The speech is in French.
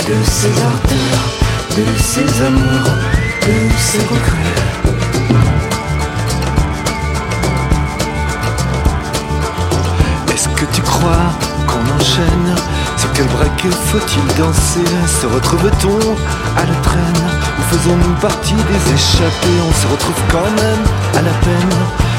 de ses ardeurs, de ses amours, de ses regrets. Est-ce que tu crois qu'on enchaîne? Sur quel break faut-il danser? Se retrouve-t-on à la traîne? Ou faisons-nous partie des échappés? On se retrouve quand même à la peine.